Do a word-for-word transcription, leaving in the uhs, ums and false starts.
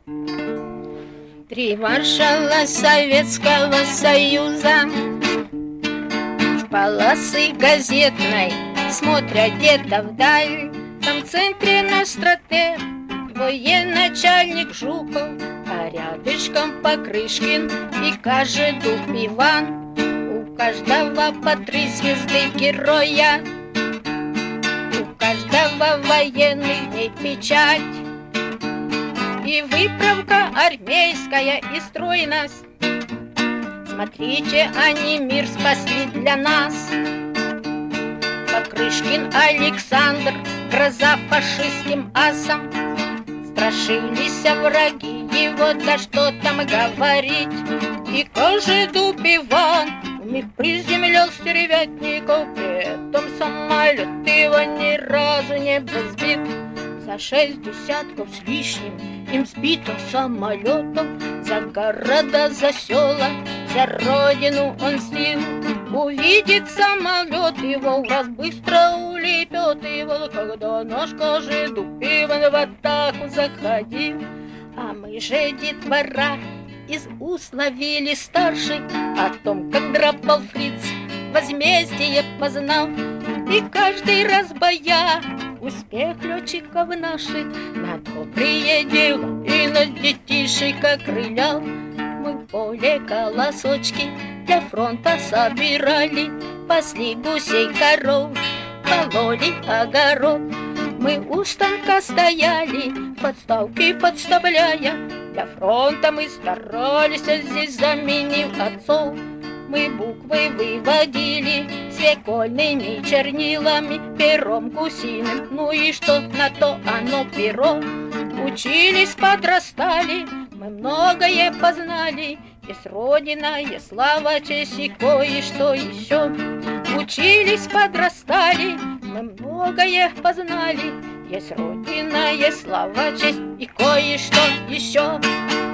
Три маршала Советского Союза в полосы газетной смотрят где-то вдаль. Там в центре наш стратег, военачальник Жуков, а рядышком Покрышкин и Кожедуб Иван. У каждого по три звезды героя, у каждого военных дней печать. И выправка армейская, и стройность. Смотрите, они мир спасли для нас. Покрышкин Александр, гроза фашистским асам. Страшились враги его, да что там говорить. И Кожедуб Иван вмиг приземлил стервятников, при этом самолет его ни разу не был сбит. За шесть десятков с лишним им сбито самолетом, за города, за села, за родину он сил. Увидит самолет его, раз быстро улепет его, когда наш Кожедуб Иван в атаку заходил. А мы же, детвора, из уст ловили старший о том, как драпал фриц, возмездие познал. И каждый раз боя успех летчиков наших на добрые дела и на детишек окрылял. Мы в поле колосочки для фронта собирали, пасли гусей, коров, пололи огород. Мы у станка стояли, подставки подставляя, для фронта мы старались, здесь заменив отцов. Мы буквы выводили свекольными чернилами, пером гусиным, ну и что на то оно перо. Учились, подрастали, мы многое познали, есть родина, есть слава, честь и кое-что еще. Учились, подрастали, мы многое познали, есть родина, есть слава, честь и кое-что еще.